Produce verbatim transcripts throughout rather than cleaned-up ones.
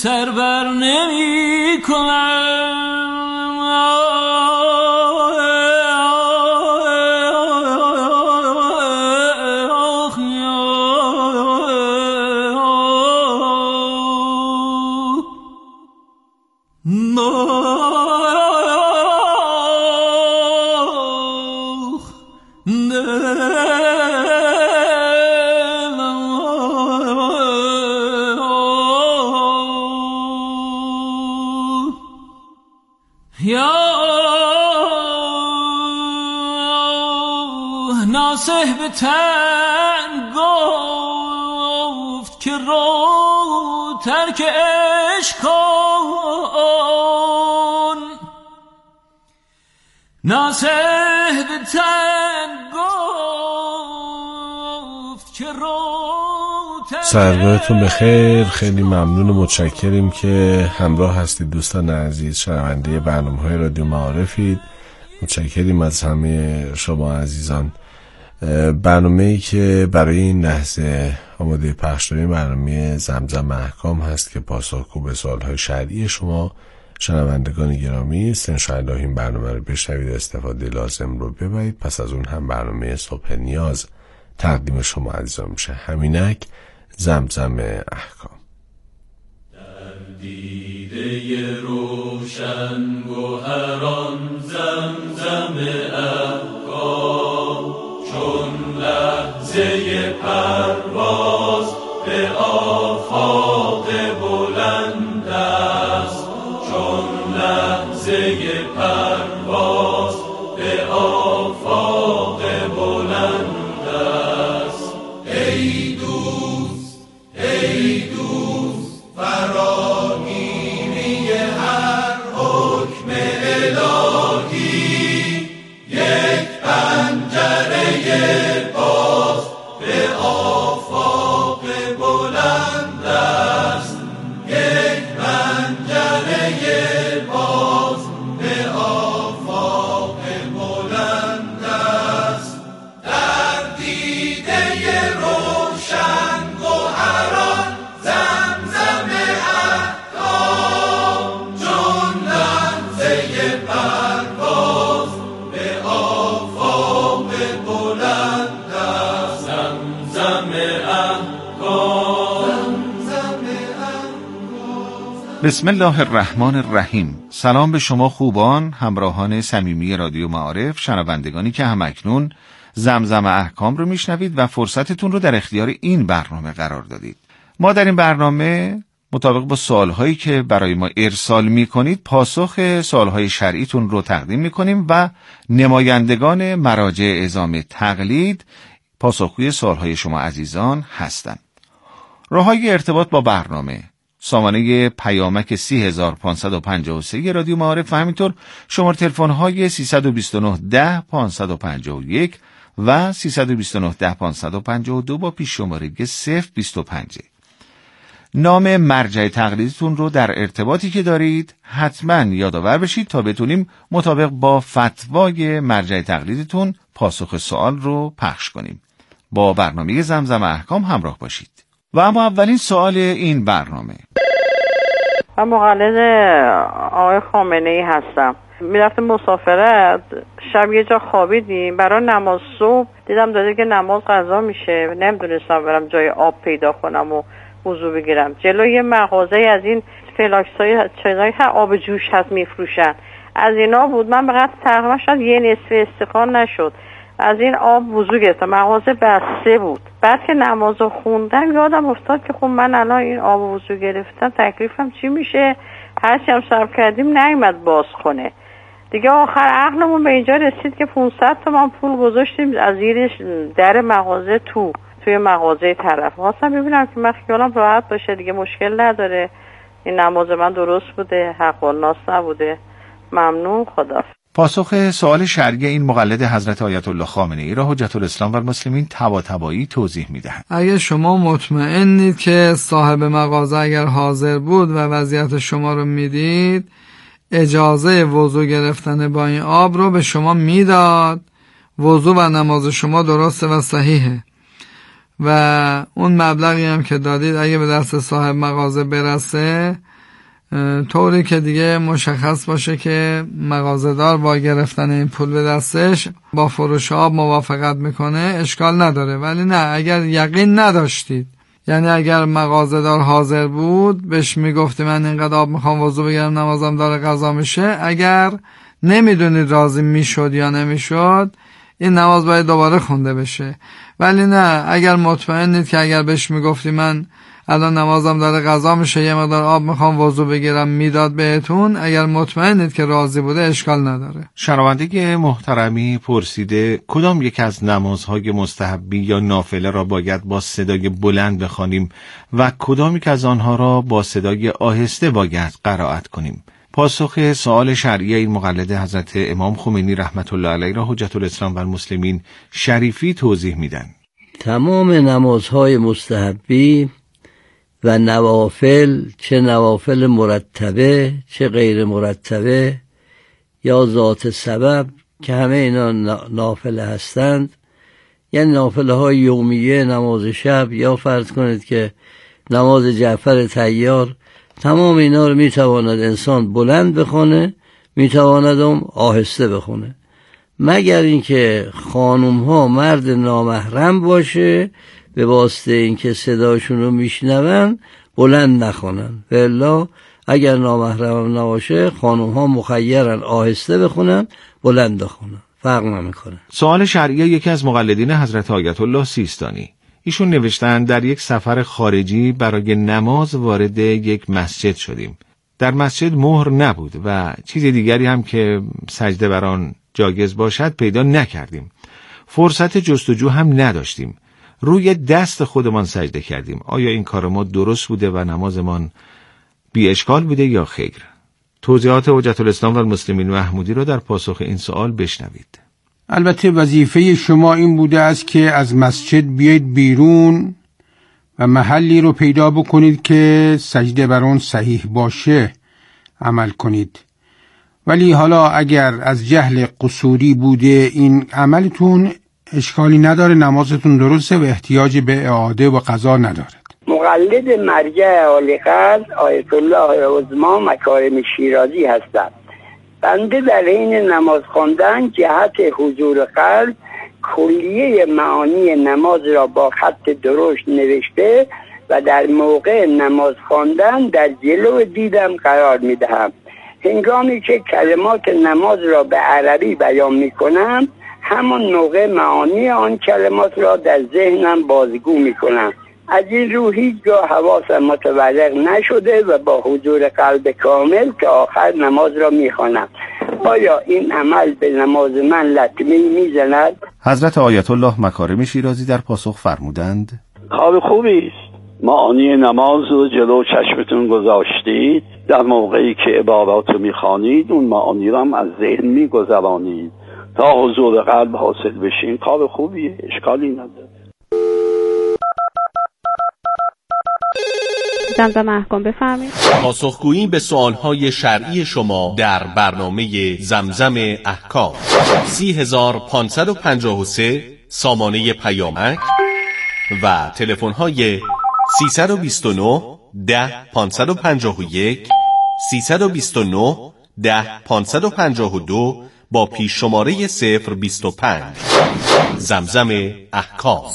سر بر نمی کنم. ناصح به تن گفت که رو ترک عشق کن. ناصح به تن گفت که رو سرگاهتون بخیر. خیلی ممنون و متشکریم که همراه هستید دوستان عزیز، شنونده برنامه‌های رادیو معارفید. متشکریم از همه شما عزیزان. برنامه‌ای که برای این لحظه آماده پخش داریم برنامه زمزم احکام هست که پاسخگو به سوال‌های شرعی شما شنوندگان گرامی است. انشاءالله این برنامه رو بشنوید، استفاده لازم رو ببرید. پس از اون هم برنامه صبح نیاز تقدیم شما عزیزان میشه. همینک زمزم احکام. در دیده روشن گوهران زمزم احکام، چون لحظه پرواز به آفاق بلند است، چون لحظه پرواز به آفاق بلند است. ای دوست ای دوست فراگیری هر حکم الهی، یک پنجره باز به آفاق بلند است، یک پنجره باز به آفاق بلند است. در دیده روشن گوهران زمزم احکام، چون لحظه پرواز به آفاق بلند است. زمزم احکام، زمزم احکام. بسم الله الرحمن الرحیم. سلام به شما خوبان، همراهان صمیمی رادیو معارف، شنوندگانی که همکنون زمزم احکام رو میشنوید و فرصتتون رو در اختیار این برنامه قرار دادید. ما در این برنامه مطابق با سوالهایی که برای ما ارسال میکنید پاسخ سوالهای شرعیتون رو تقدیم میکنیم و نمایندگان مراجع اعزام تقلید پاسخگوی سوالهای شما عزیزان هستند. راههای ارتباط با برنامه: سامانه پیامک سی هزار و پانصد و پنجاه و سه رادیو معارف و همینطور شماره تلفن‌های سیصد و بیست و نه ده پانصد و پنجاه و یک و سیصد و بیست و نه ده پانصد و پنجاه و دو با پیش شماره صفر بیست و پنج. نام مرجع تقلیدتون رو در ارتباطی که دارید حتما یادآور بشید تا بتونیم مطابق با فتوای مرجع تقلیدتون پاسخ سوال رو پخش کنیم. با برنامه زمزم احکام همراه باشید. و اما اولین سوال این برنامه: من مقلد آقای خامنه‌ای هستم. میرفتم مسافرت، شب یه جا خوابیدیم، برای نماز صبح دیدم داده که نماز قضا میشه، نمیدونستم برم جای آب پیدا کنم و وضو بگیرم. جلوی مغازه از این فلاکسای چیزای آب جوش هست میفروشن، از اینا بود. من به قدر تقریبا شاید یه نصف استکان نشد، از این آب وضو گرفتم. مغازه بسته بود. بعد که نمازو خوندم یادم افتاد که خب من الان این آب وضو گرفتم، تکلیفم چی میشه؟ هرچی هم صرف کردیم نیومد باز کنه. دیگه آخر عقلمون به اینجا رسید که پانصد تومان پول گذاشتیم از زیر در مغازه تو توی مغازه طرف. خواستم ببینم که من خیالم راحت باشه، دیگه مشکل نداره، این نماز من درست بوده، حق و ناس نبوده. ممنون، خدا. پاسخ سوال شرعی این مقلد حضرت آیت الله خامنه‌ای را حجت الاسلام و المسلمین طباطبایی توضیح می‌دهند. اگر شما مطمئنید که صاحب مغازه اگر حاضر بود و وضعیت شما رو میدید، اجازه وضو گرفتن با این آب رو به شما میداد. وضو و نماز شما درسته و صحیحه و اون مبلغی هم که دادید اگه به دست صاحب مغازه برسه طوری که دیگه مشخص باشه که مغازه‌دار با گرفتن این پول به دستش با فروش آب موافقت میکنه اشکال نداره. ولی نه، اگر یقین نداشتید، یعنی اگر مغازه‌دار حاضر بود بهش میگفتی من اینقدر آب میخوام وضو بگیرم نمازم داره قضا میشه، اگر نمیدونید راضی میشد یا نمیشد این نماز باید دوباره خونده بشه. ولی نه، اگر مطمئنید که اگر بهش میگفتی من الان نمازم داره قضا میشه یه مقدار آب میخوام وضو بگیرم میداد بهتون، اگر مطمئنید که راضی بوده اشکال نداره. شنونده محترمی پرسیده کدام یک از نمازهای مستحبی یا نافله را باید با صدای بلند بخوانیم و کدام یک از آنها را با صدای آهسته باید قرائت کنیم؟ پاسخ سوال شرعی این مقلد حضرت امام خمینی رحمت الله علیه را حجت الاسلام و المسلمین شریفی توضیح میدن. تمام نمازهای مستحبی و نوافل، چه نوافل مرتبه چه غیر مرتبه یا ذات سبب که همه اینا نافل هستند، یعنی نافل های یومیه، نماز شب یا فرض کنید که نماز جعفر طیار، تمام اینا رو میتواند انسان بلند بخونه، میتواند هم آهسته بخونه، مگر اینکه خانوم ها مرد نامحرم باشه به واسطه اینکه صداشون رو میشنون بلند نخونن. والا اگر نامحرم نباشه خانوم ها مخیرن آهسته بخونن بلند بخونن، فرق نمیکنه. سوال شرعی یکی از مقلدین حضرت آیت الله سیستانی، ایشون نوشتن در یک سفر خارجی برای نماز وارد یک مسجد شدیم. در مسجد مهر نبود و چیز دیگری هم که سجده بر آن جایز باشد پیدا نکردیم. فرصت جستجو هم نداشتیم. روی دست خودمان سجده کردیم. آیا این کار ما درست بوده و نمازمان بی اشکال بوده یا خیر؟ توضیحات حجت الاسلام و المسلمین محمودی را در پاسخ این سوال بشنوید. البته وظیفه شما این بوده است که از مسجد بیایید بیرون و محلی رو پیدا بکنید که سجده بر آن صحیح باشه عمل کنید. ولی حالا اگر از جهل قصوری بوده این عملتون، اشکالی نداره، نمازتون درسته و احتیاج به اعاده و قضا ندارد. مقلد مرجع عالی قدر آیت الله عظمی مکارم شیرازی هستم. بنده در حین نماز خواندن جهت حضور قلب کلیه معانی نماز را با خط درشت نوشته و در موقع نماز خواندن در جلو دیدم قرار می دهم. هنگامی که کلمات نماز را به عربی بیان می کنم همون موقع معانی آن کلمات را در ذهنم بازگو می کنم. از این رو هیچگاه حواسم متورق نشده و با حضور قلب کامل که آخر نماز را می خوانم. آیا این عمل به نماز من لطمه می زند؟ حضرت آیت الله مکارم شیرازی در پاسخ فرمودند خواب خوبی است. معانی نماز رو جلو چشمتون گذاشتید، در موقعی که عبارات رو می خوانید اون معانی رو هم از ذهن می گذرانید تا حضور قلب حاصل بشین. خواب خوبیه، اشکالی نداره. زمزم احکام بفرمایید. پاسخگویی به سوالهای شرعی شما در برنامه زمزم احکام. سی هزار پانصد و پنجاه و سه سامانه پیامک و تلفن‌های سیصد و بیست و نه ده پانصد و پنجاه و یک، سیصد و بیست و نه ده پانصد و پنجاه و دو با پیش شماره صفر بیست و پنج. زمزم احکام.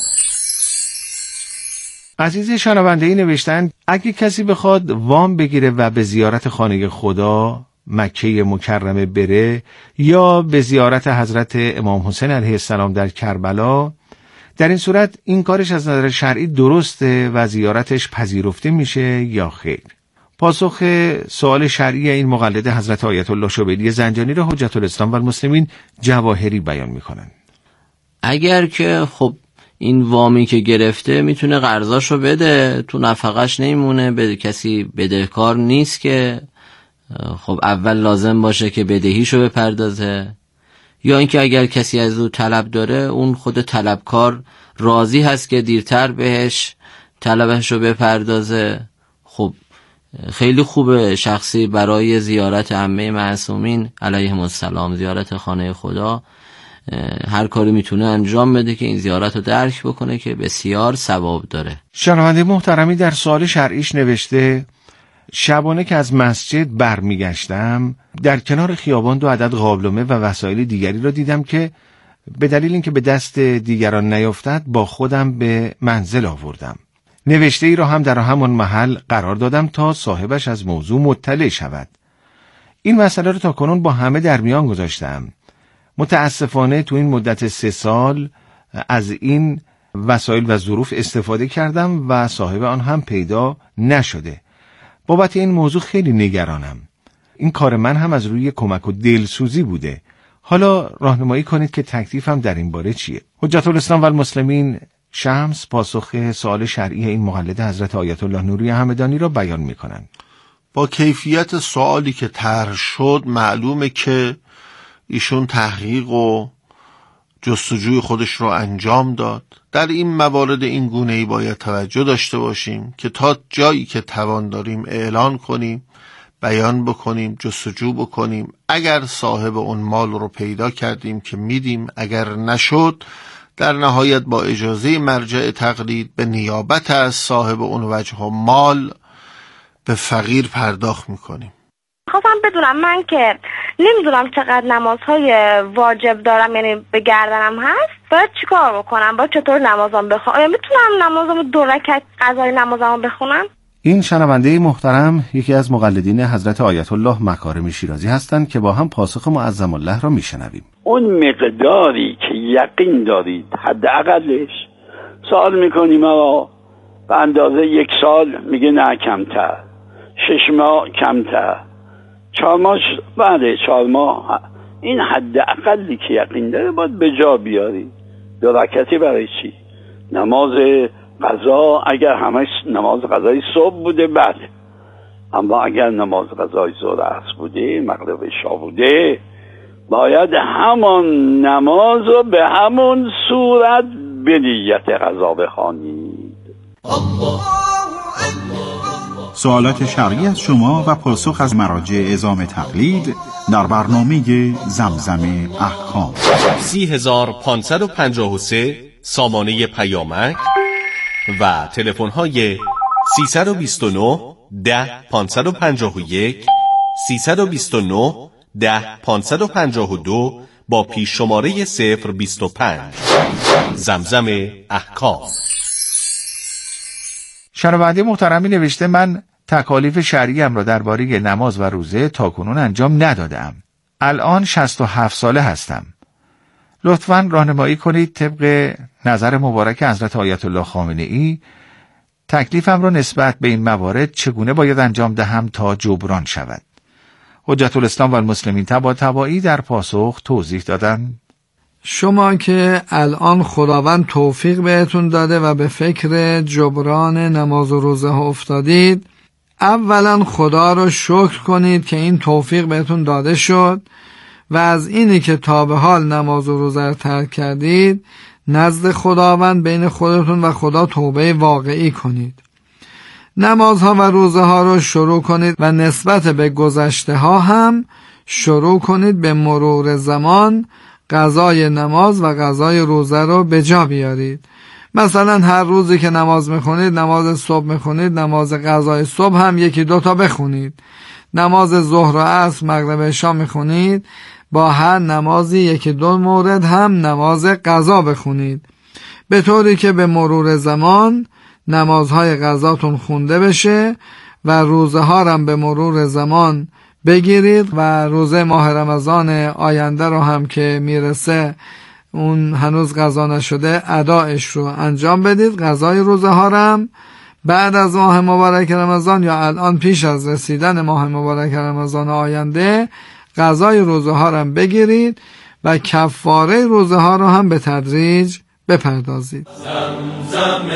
عزیز شنونده‌ای نوشتند اگه کسی بخواد وام بگیره و به زیارت خانه خدا مکه مکرمه بره یا به زیارت حضرت امام حسین علیه السلام در کربلا، در این صورت این کارش از نظر شرعی درسته و زیارتش پذیرفته میشه یا خیر؟ پاسخ سوال شرعی این مقلد حضرت آیت الله شبیلی زنجانی را حجت الاسلام و المسلمین جواهری بیان میکنن. اگر که خب این وامی که گرفته میتونه قرضاشو بده، تو نفقش نمیمونه، به کسی بدهکار نیست که خب اول لازم باشه که بدهیشو بپردازه، یا اینکه اگر کسی از او طلب داره اون خود طلبکار راضی هست که دیرتر بهش طلبشو بپردازه. خب خیلی خوبه شخصی برای زیارت عمه معصومین علیهم السلام، زیارت خانه خدا، هر کاری میتونه انجام بده که این زیارت رو درک بکنه که بسیار ثواب داره. شنونده محترمی در سوال شرعیش نوشته شبانه که از مسجد برمیگشتم در کنار خیابان دو عدد قابلمه و وسایل دیگری را دیدم که به دلیل اینکه به دست دیگران نیفتد با خودم به منزل آوردم. نوشته ای را هم در همان محل قرار دادم تا صاحبش از موضوع مطلع شود. این مسئله را تا کنون با همه در میان گذاشتم. متاسفانه تو این مدت سه سال از این وسایل و ظروف استفاده کردم و صاحب آن هم پیدا نشده. بابت این موضوع خیلی نگرانم. این کار من هم از روی کمک و دلسوزی بوده. حالا راهنمایی کنید که تکلیفم در این باره چیه؟ حجت الاسلام و المسلمین شمس پاسخ سوال شرعی این مقلد حضرت آیت الله نوری همدانی را بیان می‌کنند. با کیفیت سوالی که طرح شد معلومه که ایشون تحقیق و جستجوی خودش رو انجام داد. در این موارد این گونه‌ای باید توجه داشته باشیم که تا جایی که توان داریم اعلان کنیم، بیان بکنیم، جستجو بکنیم. اگر صاحب اون مال رو پیدا کردیم که میدیم، اگر نشد در نهایت با اجازه مرجع تقلید به نیابت از صاحب اون وجه و مال به فقیر پرداخت میکنیم. خواستم بدونم من که نمیدونم چقدر نمازهای واجب دارم، یعنی به گردنم هست، باید چیکار بکنم؟ باید چطور نمازم بخونم؟ آیا میتونم نمازم دو رکعت قضای نمازم بخونم؟ این شنونده محترم یکی از مقلدین حضرت آیت الله مکارم شیرازی هستند که با هم پاسخ معظم الله را میشنویم. اون مقداری که یقین دارید حداقلش سوال میکنیم آقا به اندازه یک سال، میگه نه کمتر، شش ماه کمتر، چهار ماه بعد چهار ماه، این حداقلی که یقین داره باید به جا بیاری. دو رکعتی برای چی؟ نماز قضا اگر همه نماز قضای صبح بوده بله، اما اگر نماز قضای ظهر عصر بوده، مغرب عشا بوده، باید همان نماز رو به همون صورت به نیت قضا بخوانید. سوالات شرعی از شما و پاسخ از مراجع اعزام تقلید در برنامه زمزم احکام. سی هزار پانصد و پنجاه و سه سامانه پیامک و تلفن های سیصد و بیست و نه ده پانصد و پنجاه و یک، سیصد و بیست و نه ده پانصد و پنجاه و دو با پیش شماره صفر بیست و پنج. زمزم احکام. شنونده محترمی نوشته من تکالیف شرعیم را درباره نماز و روزه تاکنون انجام ندادم. الان شصت و هفت ساله هستم. لطفاً راهنمایی کنید طبق نظر مبارک حضرت آیت الله خامنه ای تکلیفم را نسبت به این موارد چگونه باید انجام دهم تا جبران شود. حجت الاسلام و المسلمین طباطبایی در پاسخ توضیح دادند. شما که الان خداوند توفیق بهتون داده و به فکر جبران نماز و روزه ها افتادید، اولا خدا رو شکر کنید که این توفیق بهتون داده شد و از اینی که تا به حال نماز و روزه رو ترک کردید نزد خداوند بین خودتون و خدا توبه واقعی کنید. نمازها و روزه ها رو شروع کنید و نسبت به گذشته ها هم شروع کنید به مرور زمان قضای نماز و قضای روزه رو به جا بیارید. مثلا هر روزی که نماز میخونید، نماز صبح میخونید، نماز قضای صبح هم یکی دوتا بخونید. نماز ظهر و عصر مغرب عشا میخونید، با هر نمازی یکی دو مورد هم نماز قضا بخونید، به طوری که به مرور زمان نمازهای قضاتون خونده بشه و روزه ها هم به مرور زمان بگیرید و روزه ماه رمضان آینده رو هم که میرسه اون هنوز قضا نشده ادایش رو انجام بدید. قضای روزه ها هم بعد از ماه مبارک رمضان یا الان پیش از رسیدن ماه مبارک رمضان آینده قضای روزه ها هم بگیرید و کفاره روزه ها رو هم به تدریج بپردازید. زمزم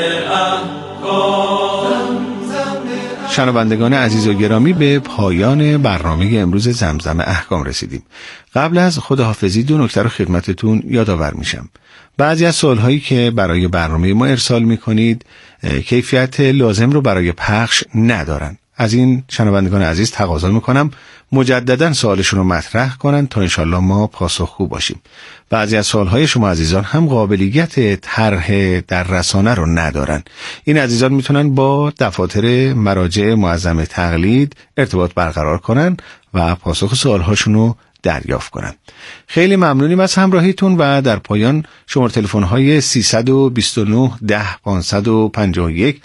احکام. شنوندگان عزیز و گرامی، به پایان برنامه امروز زمزم احکام رسیدیم. قبل از خداحافظی دو نکته رو خدمتتون یادآور میشم. بعضی از سوالهایی که برای برنامه ما ارسال میکنید کیفیت لازم رو برای پخش ندارن. از این شنوندگان عزیز تقاضا میکنم مجددا سوالشون رو مطرح کنن تا انشالله ما پاسخگو باشیم. بعضی از سوالهای شما عزیزان هم قابلیت طرح در رسانه رو ندارن. این عزیزان میتونن با دفاتر مراجع معظم تقلید ارتباط برقرار کنن و پاسخ سوالهاشون رو دریافت کنن. خیلی ممنونیم از همراهیتون و در پایان شماره تلفن های سیصد و بیست و نه ده پانصد و پنجاه و یک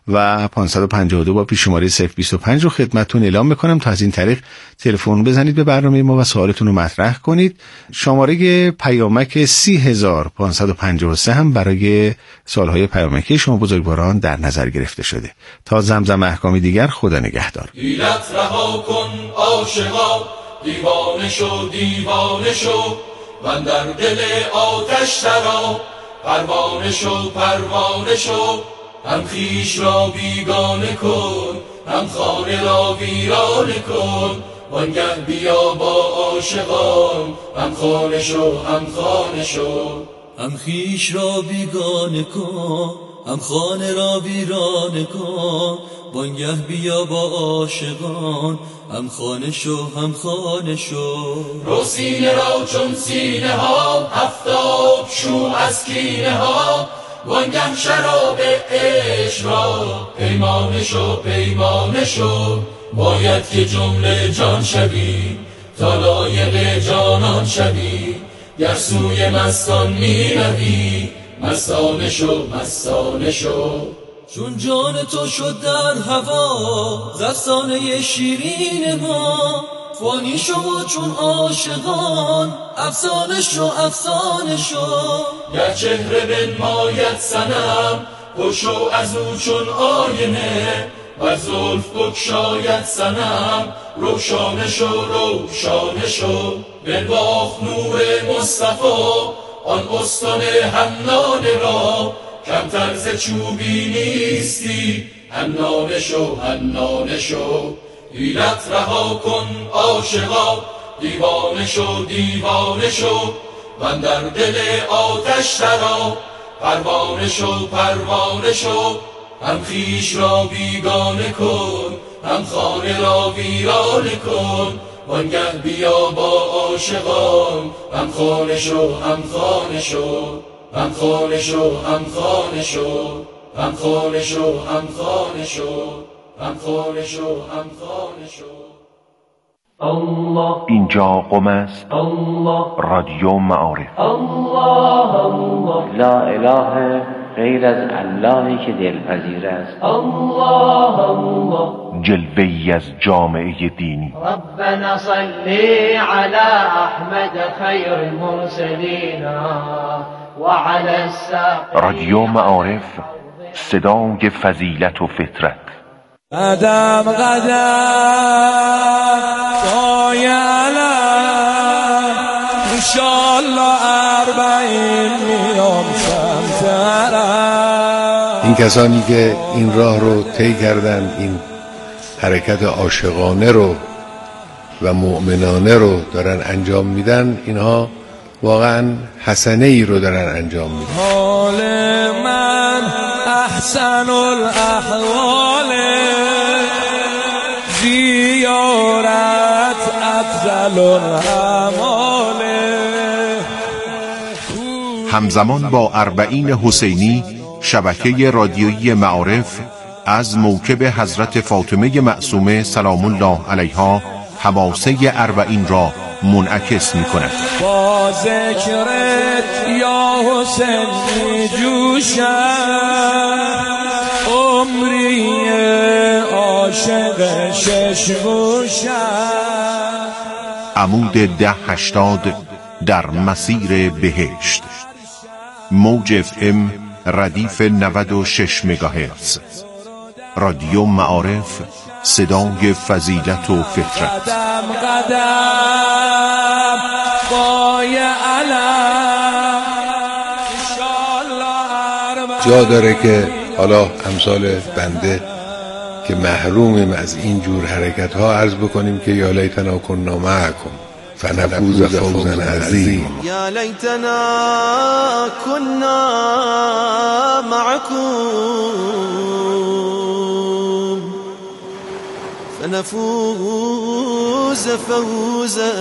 و پانصد و پنجاه و دو با پیش شماره صفر بیست و پنج رو خدمتتون اعلام میکنم تا از این طریق تلفن بزنید به برنامه ما و سوالتون رو مطرح کنید. شماره پیامک سی هزار پانصد و پنجاه و سه هم برای سوالهای پیامکی شما بزرگواران در نظر گرفته شده. تا زمزم احکامی دیگر، خدا نگهدار. حیلت رها کن عاشقا، دیوانه شو دیوانه شو، و در دل آتش درآ، پروانه شو پروانه شو. هم خویش را بیگانه کن، هم خانه را ویرانه کن، وانگه بیا با عاشقان، هم خانه شو هم خانه شو. هم خویش را بیگانه کن، هم خانه را ویرانه کن، وانگه بیا با عاشقان، هم خانه شو هم خانه شو. رو سینه را چون سینه ها، هفتاد شو از کینه ها، وانگه شراب عشق را پیمانه شو پیمانه شو. باید که جمله جان شوی تا لایق جانان شوی، گر سوی مستان می روی مستانه شو مستانه شو. چون جان تو شد در هوا افسانه شیرین ما، فانی شو چون عاشقان افسانه شو افسانه شو. گر چهره بنماید صنم پشو از او چون آینه، و زلف بگشاید صنم روشانه شو روشانه شو. بنواخت نور مصطفی آن استن حنانه را، کمتر ز چوبی نیستی حنانه شو حنانه شو. حیلت رها کن عاشقا، دیوانه شو دیوانه شو، و در دل آتش درآ، پروانه شو پروانه شو. هم خویش را بیگانه کن، هم خانه را ویرانه کن، وانگه بیا با عاشقان، هم خانه شو هم خانه شو. هم خانه شو هم خانه شو، هم خانه شو هم خانه شو، هم خانه شو هم خانه شو. الله اینجا قم است. الله رادیو معارف. الله الله لا اله غیر از اللهی که دلپذیر است. الله الله جلوه‌ای از جامعه دینی. ربنا صلی علی احمد خیر المرسلین و علی الساق. رادیو معارف، صدای فضیلت و فطرت. قدم قدم پای علم، انشالله اربعین میام سمترم. این کسانی که این راه رو طی کردن، این حرکت عاشقانه رو و مؤمنانه رو دارن انجام میدن، اینها واقعا حسنه ای رو دارن انجام میدن. حال من احسن الاحوال، زیارت افضل الاعمال. همزمان با اربعین حسینی، شبکه رادیویی معارف از موکب حضرت فاطمه معصومه سلام الله علیها حماسه اربعین را منعکس می کند. با ذکرت یا حسین می جوشم، عمری عاشق شش گوشم. عمود ده هشتاد در مسیر بهشت، موج اف ام ردیف نود و شش مگاهرتز. رادیو معارف، صدای فضیلت و فطرت. قدم قدم پای علم، جا داره که حالا امثال بنده که محرومیم از این جور حرکت ها عرض بکنیم که یا لیتنا کنا معکم فنفوز فوزا عظیما. یا لیتنا کنا معکم فنفوز فوزا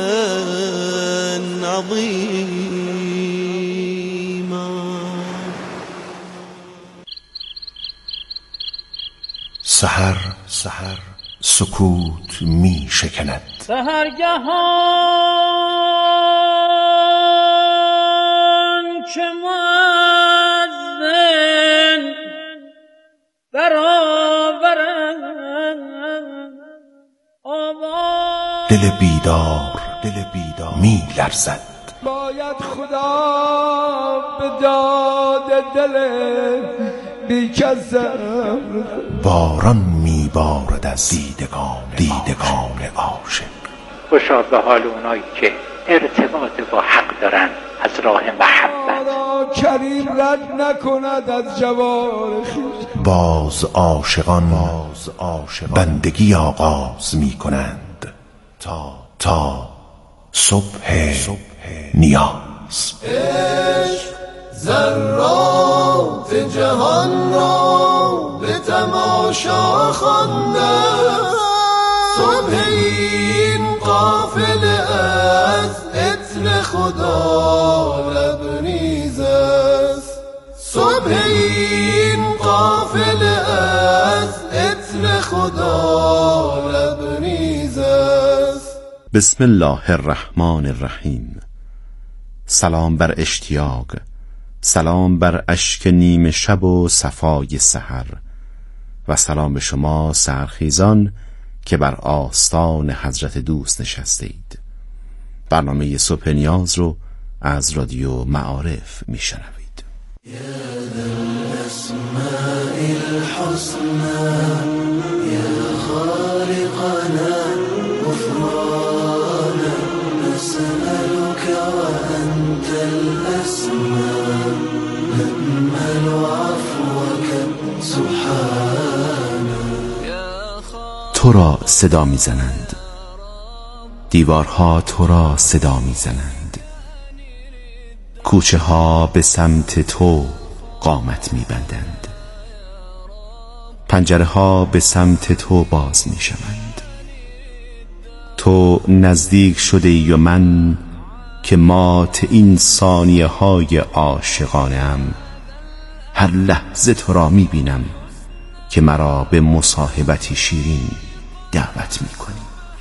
عظيما. سحر سحر سکوت می شکند، سحرگهان که مؤذن برآورد آواز، دل بیدار دل بیدار می لرزد. باید خدا به داد دل بیکسم، باران می بارد از دیدگان دیدگان عاشق. خوشا به حال اونایی که ارتباط با حق دارن از راه محبت. کریم رد نکند از جوار خویش. باز عاشقان باز عاشقان بندگی آغاز می کنند تا تا صبح صبح نیاز. عشق ذرات جهان را به تماشا خوانده، صبح این قافله از عطر خدا لبریز است، صبح این قافله از عطر خدا لبریز است. بسم الله الرحمن الرحیم. سلام بر اشتیاق، سلام بر اشک نیمه شب و صفای سحر، و سلام به شما سحرخیزان که بر آستان حضرت دوست نشسته اید. برنامه صبح نیاز رو از رادیو معارف میشنوید. یا ذا الاسماء الحسنى یا خالقنا غفرانا نسألك وأنت الأسماء نأمل عفوك سبحانا. تو را صدا میزنند، دیوارها تو را صدا میزنند، کوچه ها به سمت تو قامت میبندند، پنجره ها به سمت تو باز میشوند. تو نزدیک شده ای و من که مات این ثانیه های عاشقانه ام، هر لحظه تو را میبینم که مرا به مصاحبتی شیرین دعوت میکنی.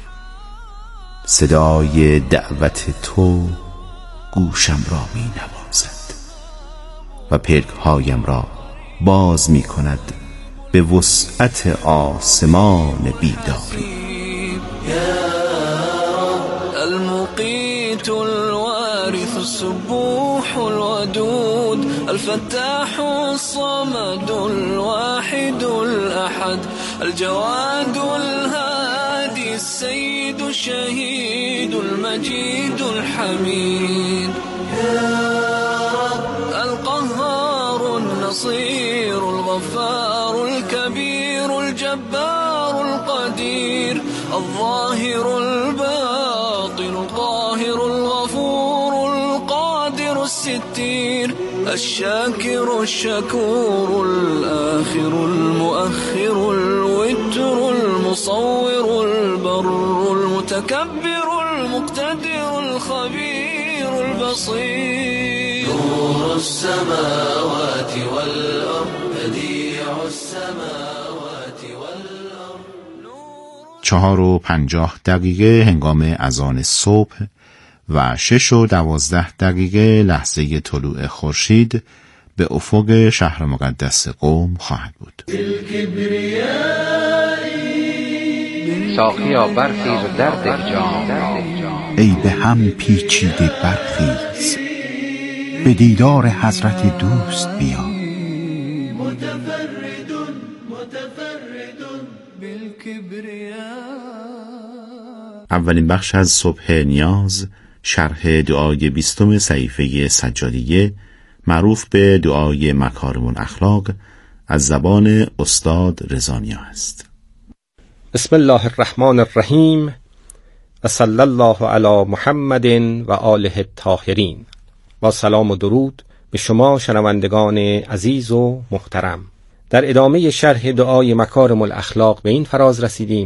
صدای دعوت تو گوشم را می نوازد و پلک‌هایم را باز می کند به وسعت آسمان بیداری. المقيت الوارث السبوح الودود الفتاح الصمد الواحد الأحد الجواد الهادي السيد الشهيد المجيد الحميد القهار النصير الغفار الكبير الجبار القدير الظاهر الباطن القاهر الغفور القادر الستير الشاكر الشكور الآخر المؤخر الوتر المصور البر المتكبر المقتدر الخبير البصير نور السماوات والأرض بديع السماوات والأرض. چهار و پنجاه دقیقه هنگام اذان صبح و شش و دوازده دقیقه لحظه طلوع خورشید به افق شهر مقدس قم خواهد بود. ساقیا برخیز در ده جام، ای به هم پیچیده برخیز، به دیدار حضرت دوست بیا. متفرد متفرد اولین بخش از صبح نیاز شرح دعای بیستم صحیفه سجادیه معروف به دعای مکارم الاخلاق از زبان استاد رضا نیا است. بسم الله الرحمن الرحیم و صلی الله علی محمد و آله الطاهرین. با سلام و درود به شما شنوندگان عزیز و محترم. در ادامه شرح دعای مکارم الاخلاق به این فراز رسیدیم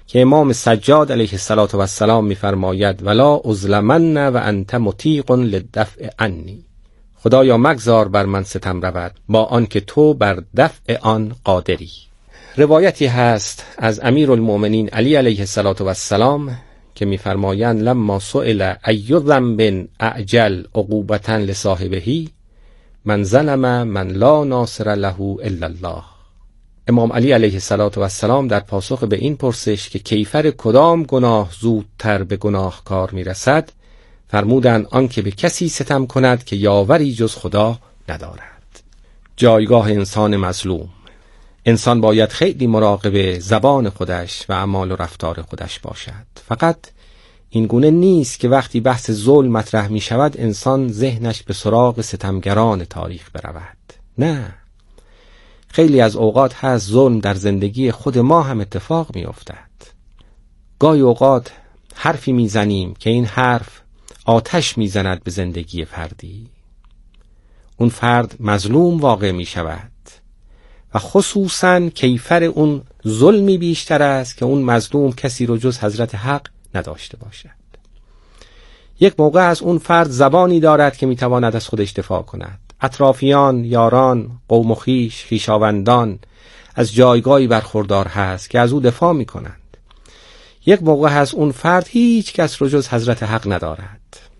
که امام سجاد علیه السلام می‌فرماید ولا ازلمن و انت مطیق للدفع عنی، خدایا مگذار بر من ستم رود با آنکه تو بر دفع آن قادری. روایتی هست از امیرالمؤمنین علی علیه السلام که می‌فرمایند لما سئل ای ذنب اعجل عقوبة لصاحبه من ظلم من لا ناصر له الا الله. امام علی علیه السلام در پاسخ به این پرسش که کیفر کدام گناه زودتر به گناهکار میرسد فرمودند آن که به کسی ستم کند که یاوری جز خدا ندارد. جایگاه انسان مظلوم. انسان باید خیلی مراقب زبان خودش و اعمال و رفتار خودش باشد. فقط این گونه نیست که وقتی بحث ظلم مطرح می شود انسان ذهنش به سراغ ستمگران تاریخ برود. نه، خیلی از اوقات هست ظلم در زندگی خود ما هم اتفاق می افتد. گاهی اوقات حرفی می زنیم که این حرف آتش می زند به زندگی فردی. اون فرد مظلوم واقع می شود و خصوصاً کیفر اون ظلمی بیشتر است که اون مظلوم کسی رو جز حضرت حق نداشته باشد. یک موقع از اون فرد زبانی دارد که میتواند از خودش دفاع کند. اطرافیان، یاران، قوم و خویش، خویشاوندان از جایگاهی برخوردار هست که از او دفاع میکنند. یک موقع هست اون فرد هیچ کس رو جز حضرت حق ندارد.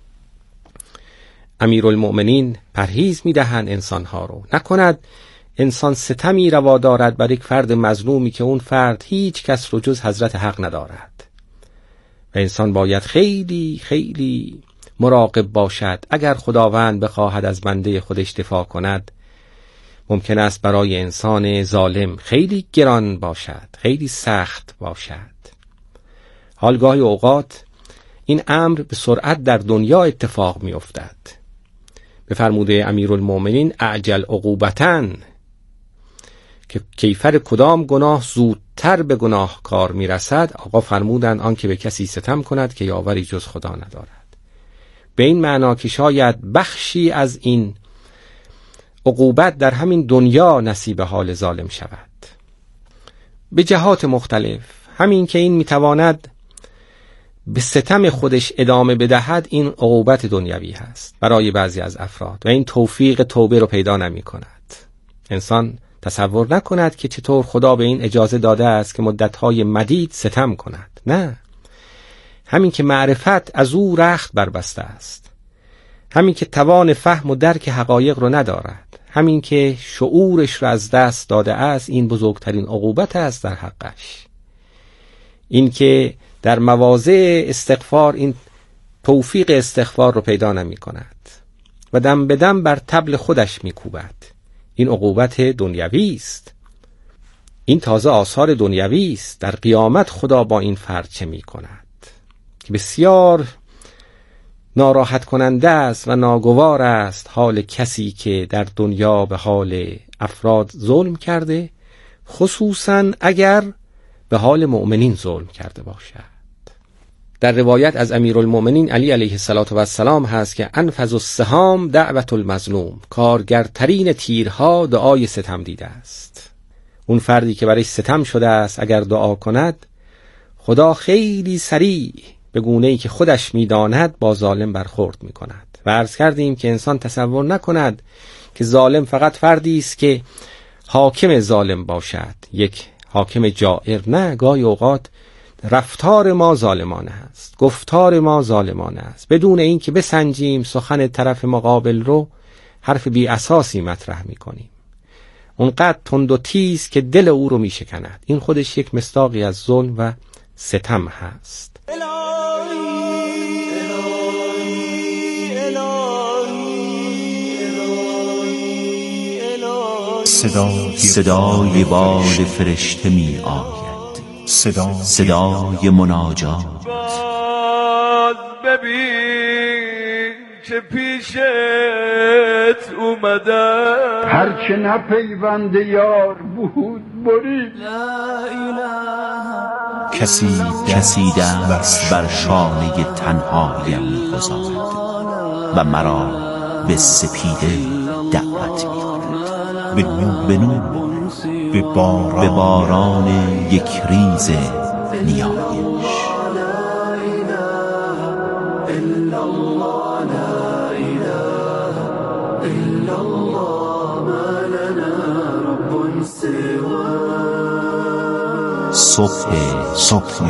امیرالمؤمنین پرهیز میدهند انسانها رو نکند انسان ستمی روا دارد بر یک فرد مظلومی که اون فرد هیچ کس رو جز حضرت حق ندارد. و انسان باید خیلی خیلی مراقب باشد. اگر خداوند بخواهد از بنده خودش دفاع کند ممکن است برای انسان ظالم خیلی گران باشد، خیلی سخت باشد. حالگاهی اوقات این امر به سرعت در دنیا اتفاق می افتد. به فرموده امیرالمؤمنین اعجل عقوبتاً، که کیفر کدام گناه زودتر به گناه کار می رسد. آقا فرمودند آن که به کسی ستم کند که یاوری جز خدا ندارد. به این معنا که شاید بخشی از این عقوبت در همین دنیا نصیب حال ظالم شود به جهات مختلف. همین که این می تواند به ستم خودش ادامه بدهد این عقوبت دنیوی هست برای بعضی از افراد و این توفیق توبه رو پیدا نمی کند. انسان تصور نکند که چطور خدا به این اجازه داده است که مدتهای مدید ستم کند. نه، همین که معرفت از او رخت بربسته است، همین که توان فهم و درک حقایق رو ندارد، همین که شعورش را از دست داده است، این بزرگترین عقوبت است در حقش. این که در مواضع استغفار این توفیق استغفار رو پیدا نمی کند و دم به دم بر طبل خودش می کوبد، این عقوبت دنیوی است. این تازه آثار دنیوی است. در قیامت خدا با این فرد چه می کند که بسیار ناراحت کننده است و ناگوار است حال کسی که در دنیا به حال افراد ظلم کرده، خصوصا اگر به حال مؤمنین ظلم کرده باشد. در روایت از امیرالمؤمنین علی علیه السلام هست که انفذ السهام دعوت المظلوم، کارگرترین تیرها دعای ستم دیده است. اون فردی که برایش ستم شده است اگر دعا کند خدا خیلی سریع به گونه‌ای که خودش می‌داند با ظالم برخورد می‌کند. و عرض کردیم که انسان تصور نکند که ظالم فقط فردی است که حاکم ظالم باشد، یک حاکم جائر. نه، گاهی اوقات رفتار ما ظالمانه است، گفتار ما ظالمانه است، بدون این که بسنجیم سخن طرف مقابل رو حرف بی اساسی مطرح می‌کنیم، اونقدر تند و تیز که دل او رو می‌شکند. این خودش یک مصداقی از ظلم و ستم هست. صدای, صدای بال فرشته می آید، صدای, صدای مناجات. باز ببین چه پیشت اومدم، هرچه نپیوند یار بود برید. کسی کسی دست بر شانه تنهایم می‌گذارد و مرا به سپیده دعوت می‌کند، به نور به نور، به باران, به باران یک ریز نیایش. صبح صبح